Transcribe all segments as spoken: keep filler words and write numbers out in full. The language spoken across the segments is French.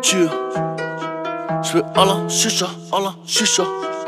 Dieu. J'vais à la chicha, à la chicha.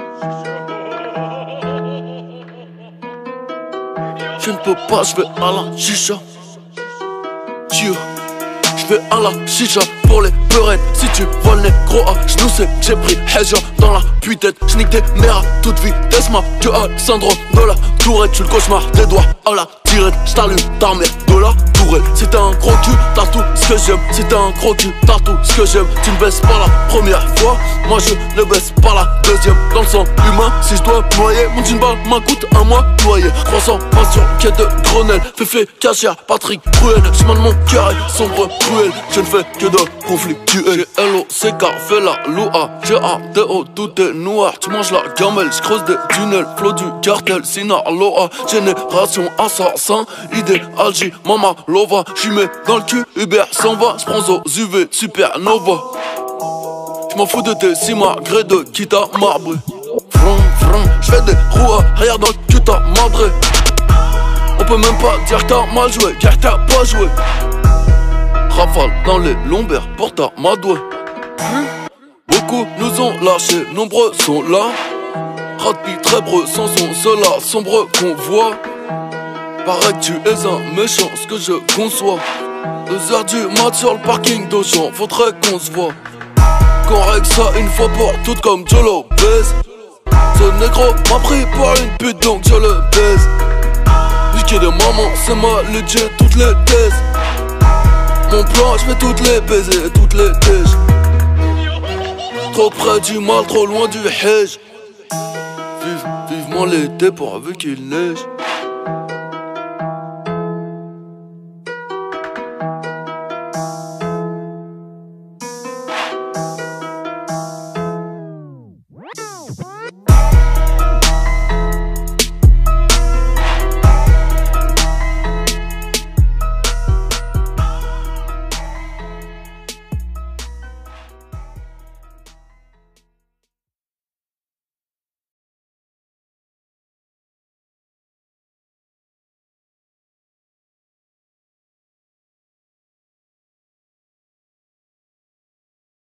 Je ne peux pas, j'vais à la chicha. Dieu. J'vais à la chicha pour les peurettes. Si tu vois le négro à genoux, c'est que j'ai pris Hedja dans la puitette. J'nique des mères à toute vitesse, ma Dieu a le syndrome de la tourette. Tu le cauchemar des doigts à la tirette. J't'allume ta mère de la tourelle. Si t'as un gros cul, t'as tout ce que j'aime. Si t'as un gros cul, t'as tout ce que j'aime. Tu ne baisses pas la première fois, moi je ne baisse pas la deuxième. Dans le sang humain, si je dois noyer, mon jean balle m'en coûte un mois noyé. trois cents pas sur quai de Grenelle. Féfé, cachère, Patrick Bruel. Chemin de mon cœur est sombre, cruel. Je ne fais que de conflictuel. J'ai L O C K, fais la loua. J'ai A D O, tout est noir. Tu manges la gamelle, j'creuse des tunnels. Flow du cartel, Sinaloa. Génération assassin, idéal, J, Mama Lova. J'y mets dans le cul, Uber s'en va. J'prends aux U V, supernova. J'm'en fous de tes cimas, gré de quitte à marbre. Vroom, vroom, j'fais des roues arrière dans le cul, t'as madré. On peut même pas dire que t'as mal joué, car t'as pas joué. Rafale dans les lombaires, porte à madoué. Beaucoup nous ont lâchés, nombreux sont là. Ratpi, très breux, sans son cela, sombre convoi. Paraît que tu es un méchant, ce que je conçois. Deux heures du mat sur le parking d'Auchan, faudrait qu'on se voit. Qu'on règle ça une fois pour toutes comme Joe Lopez. Ce négro m'a pris pour une pute donc je le baise. Niquer de maman, c'est ma legit, toutes les thèses. Mon plan, j'fais toutes les baisers, toutes les tèches. Trop près du mal, trop loin du hedge. Vive, vivement l'été pour vu qu'il neige.